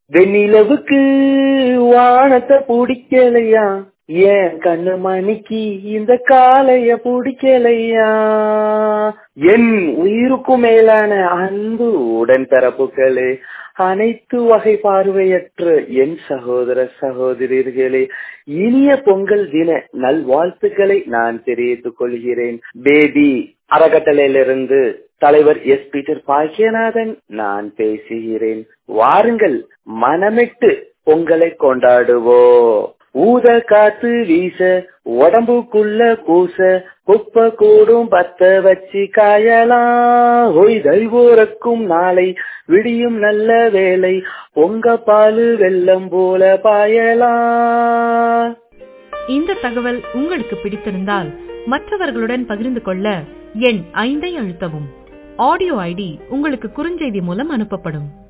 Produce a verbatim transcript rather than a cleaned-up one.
வெண்ணிலவுக்கு வானத்தை பிடிக்கலையா, ஏன் கண்ணு மணிக்கு இந்த காலைய பிடிக்கலையா, என் உயிருக்கும் மேலான அன்பு உடன் பிறப்புகளே, அனைத்து வகை பார்வையற்ற என் சகோதர சகோதரர்களே, இனிய பொங்கல் தின நல்வாழ்த்துக்களை நான் தெரிவித்துக் கொள்கிறேன். பேபி அறக்கட்டளையிலிருந்து தலைவர் எஸ் பீட்டர் பாக்கியநாதன் நான் பேசுகிறேன். வாருங்கள், மனமிட்டு பொங்கலை கொண்டாடுவோம். ஊத காத்து வீச உடம்புக்குள்ள கூச குப்ப கூடும் பத்த வச்சு காயலாம். ஒய் தைவோரக்கும் நாளை விடியும் நல்ல வேலை, பொங்க பாலு வெள்ளம் போல பாயலாம். இந்த தகவல் உங்களுக்கு பிடித்திருந்தால் மற்றவர்களுடன் பகிர்ந்து கொள்ள எண் ஐந்தை அழுத்தவும். ஆடியோ ஐடி உங்களுக்கு குறுஞ்செய்தி மூலம் அனுப்பப்படும்.